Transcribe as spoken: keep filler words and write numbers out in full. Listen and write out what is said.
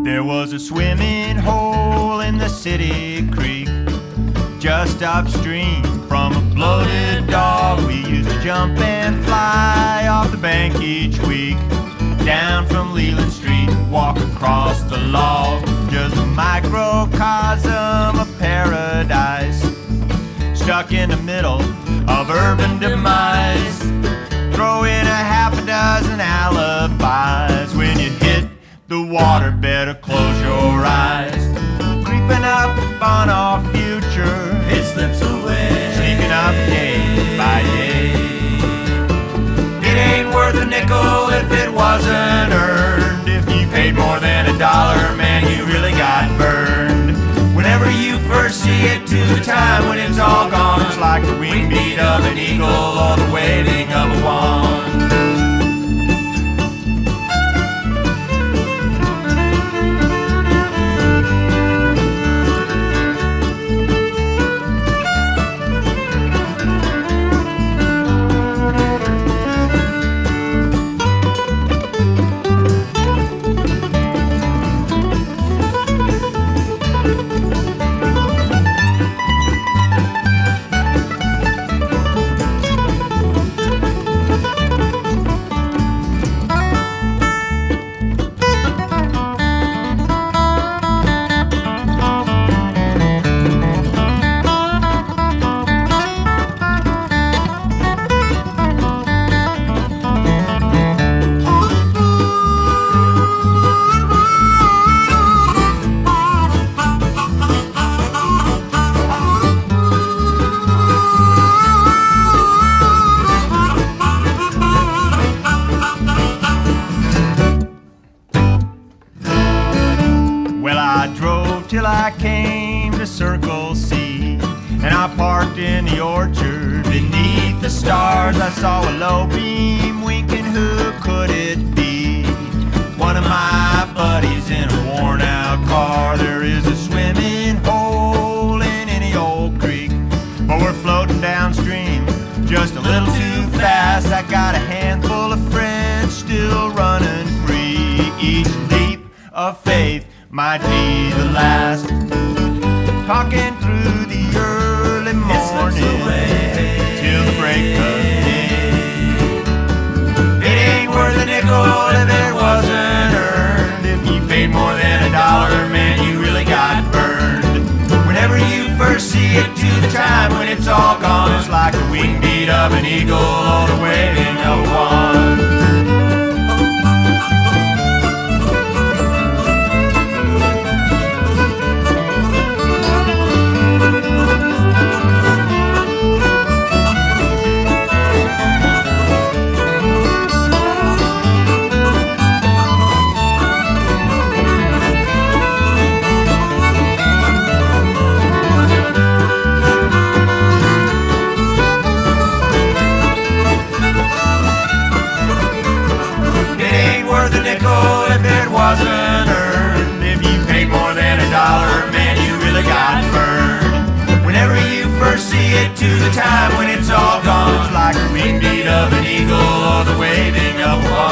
There was a swimming hole in the city creek, just upstream from a bloated dog. We used to jump and fly off the bank each week, down from Leland Street, walk across the log. Just a microcosm of paradise, stuck in the middle of urban demise. Throw in a half a dozen alibis. When you hit the water, better close your eyes. Creeping up on our future, it slips away, sneaking up day by day. It ain't worth a nickel if it wasn't earned. If you paid more than a dollar, man, you really got burned. Whenever you first see it to the time when it's all gone, it's like the wing beat of an eagle or the waving of a wand. Till I came to Circle C, and I parked in the orchard beneath the stars. I saw a low beam winking. Who could it be? One of my buddies in a worn out car. There is a swimming hole in any old creek, but we're floating downstream just a little too fast. I got a handful of friends still running free. Each leap of faith might be the last. Talking through the early morning till the break of day. It ain't worth a nickel if it wasn't earned. If you paid more than a dollar, man, you really got burned. Whenever you first see it to the time when it's all gone, it's like the wing beat of an eagle or the waving of a wand. If it wasn't earned, if you paid more than a dollar, man, you really got burned. Whenever you first see it to the time when it's all gone, it's like the wing beat of an eagle or the waving of a wand.